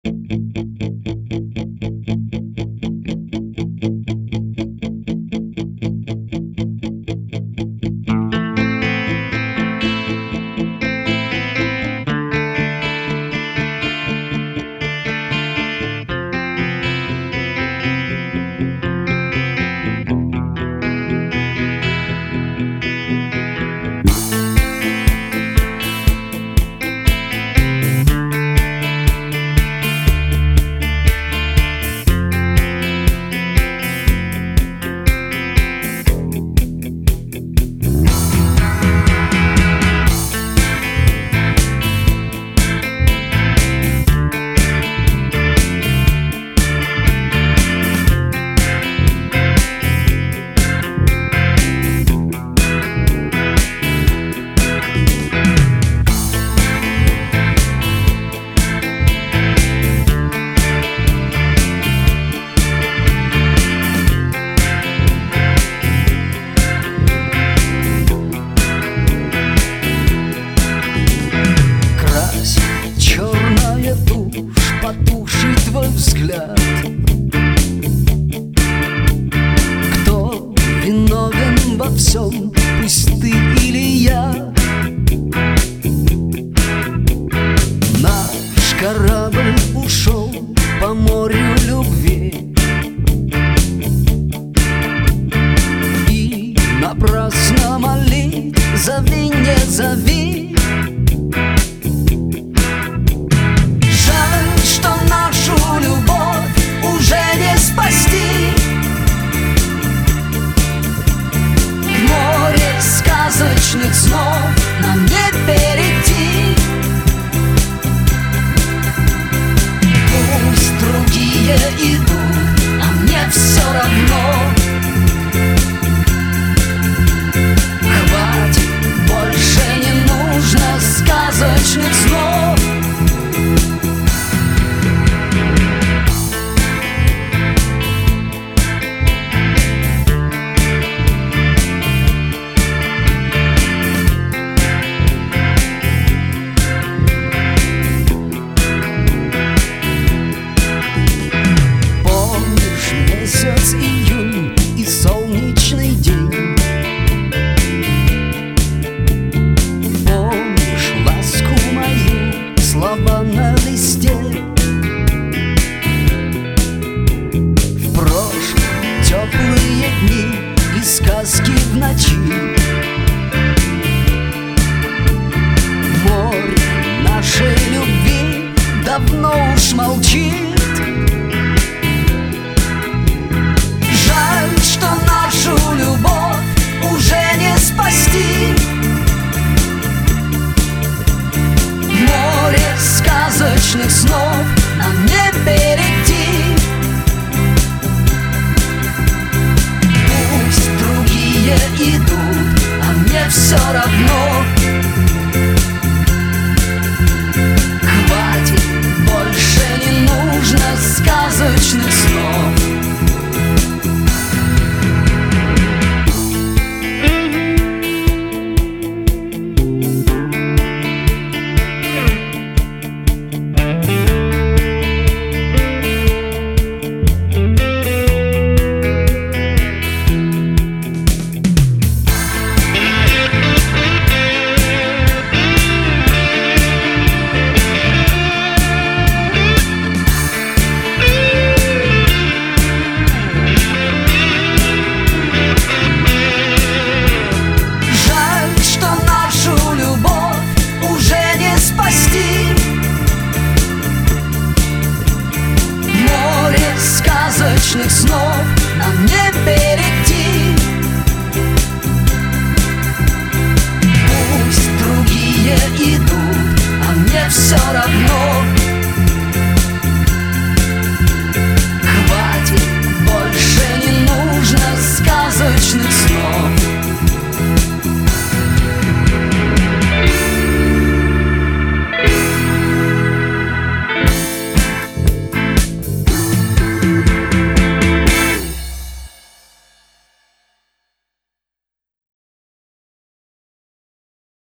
потухший твой взгляд. Кто виновен во всем, пусть ты или я? Наш корабль ушел по морю любви, и напрасно молить: зови, не зови. Жаль, что нашу любовь уже не спасти. В море сказочных снов нам не перейти. Пусть другие идут, а мне все равно. Хватит, больше не нужно сказочных снов. Месяц июнь и солнечный день. Помнишь ласку мою, слова на листе? В прошлом теплые дни и сказки в ночи. Море нашей любви давно уж молчит. Жаль, что нашу любовь уже не спасти. Море сказочных снов нам не перейти. Пусть другие идут, а мне все равно. Хватит, больше не нужно сказочных снов.